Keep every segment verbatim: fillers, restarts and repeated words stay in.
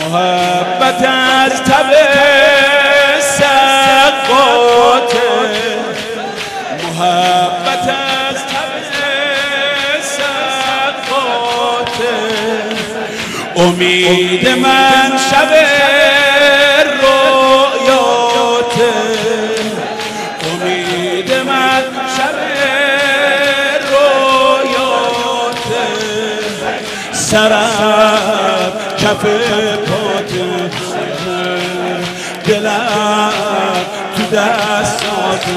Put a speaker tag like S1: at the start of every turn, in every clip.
S1: محبت از تب سقاته، محبت از تب سقاته، امید من شب رویاته، امید من شب رویاته، سرم کف پاته، دلم تو دستاته،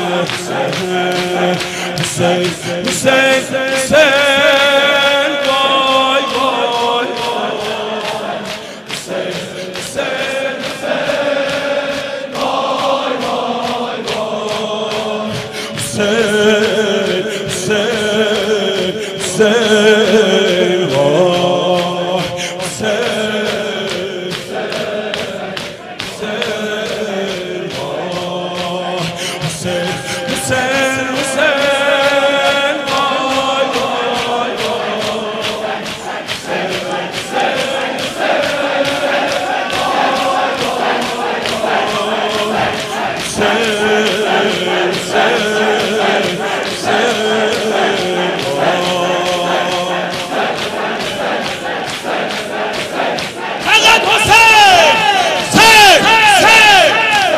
S1: حسین حسین حسین وای وای حسین حسین حسین وای وای وای حسین حسین حسین وای حسین حسین حسین حسین وای وای فقط حسین حسین حسین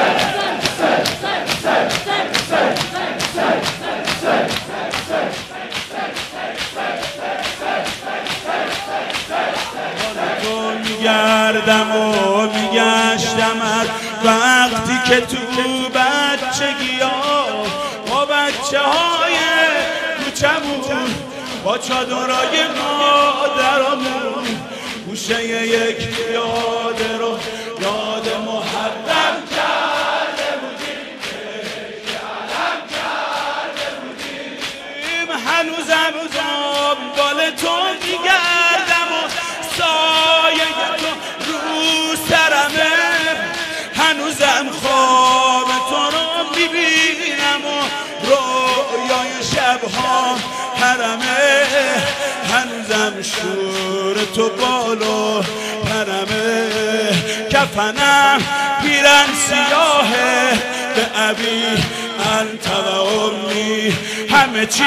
S1: میگردم و میگشتم از وقتی که تو بچگی ها با بچه های کوچمون با چادرای مادرمون گوشه یک یاد رو یاد محرم کرده بودیم، علم کرده بودیم، هنوزم دنبال تو میگردم و سایه تو رو سرمه، هنوزم خواب تو رو میبینم و رویای شبها حرمه، هنوزم شور تو بالو پرمه، کفنم پیرن سیاهه به ابی انت و امی، همه چی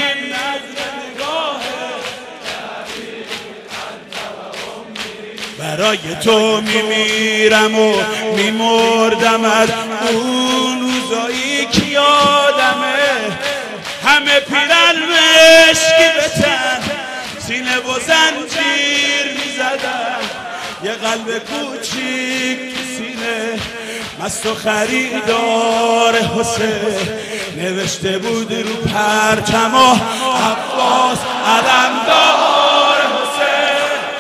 S1: برای تو میمیرم و میمردم از اون روزایی که یادمه، همه پیرن مشکی به تن سینه و زنجیر میزدن، یه قلب کوچیک تو سینه مست و خریدار حسین، نوشته بود رو پرچم و عباس علمدار حسین.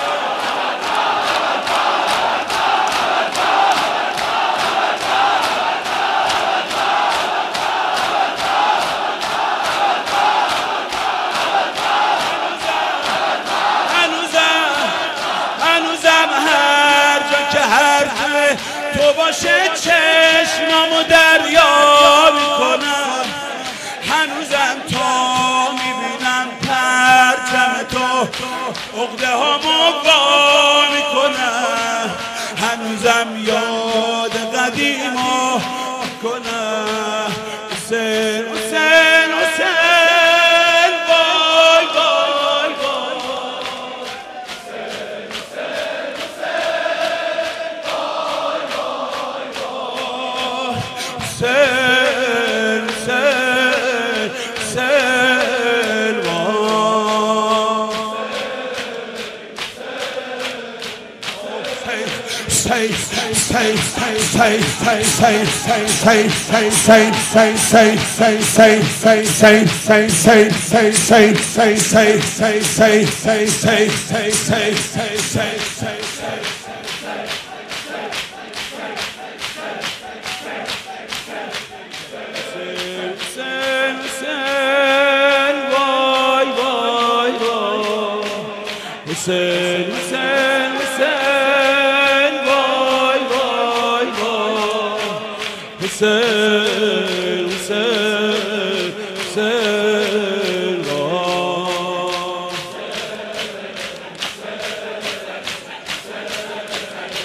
S1: تو باشه چشمامو دریا میکنم، هنوزم تا میبینم پرچم تو عقده هامو وا میکنم، هنوزم یاد قدیما میکنم، حسین حسین حسین وای وای وای حسین حسین حسین Hüseyin, Hüseyin, Hüseyin, vay vay vay, Hüseyin.